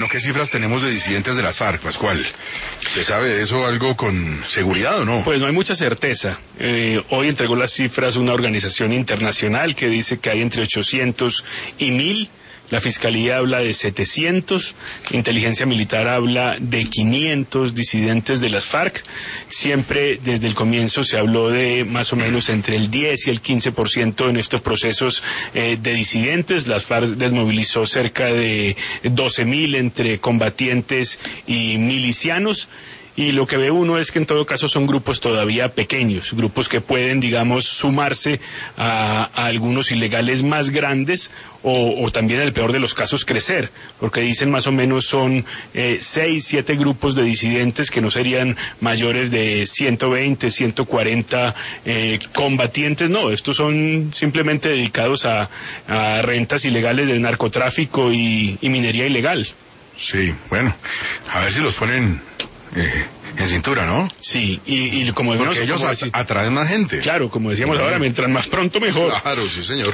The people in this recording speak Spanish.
No, ¿qué cifras tenemos de disidentes de las FARC, Pascual? ¿Se sabe de eso algo con seguridad o no? Pues no hay mucha certeza. Hoy entregó las cifras una organización internacional que dice que hay entre 800 y 1000. La Fiscalía habla de 700, Inteligencia Militar habla de 500 disidentes de las FARC. Siempre desde el comienzo se habló de más o menos entre el 10 y el 15% en estos procesos de disidentes. Las FARC desmovilizó cerca de 12.000 entre combatientes y milicianos. Y lo que ve uno es que en todo caso son grupos todavía pequeños, grupos que pueden, digamos, sumarse a algunos ilegales más grandes o también en el peor de los casos crecer, porque dicen más o menos son 6, 7 grupos de disidentes que no serían mayores de 120, 140 combatientes, no, estos son simplemente dedicados a rentas ilegales de narcotráfico y minería ilegal. Sí, bueno, a ver si los ponen en cintura, ¿no? Sí, y como porque ellos atraen más gente. Claro, como decíamos ahora, mientras más pronto mejor. Claro, sí, señor.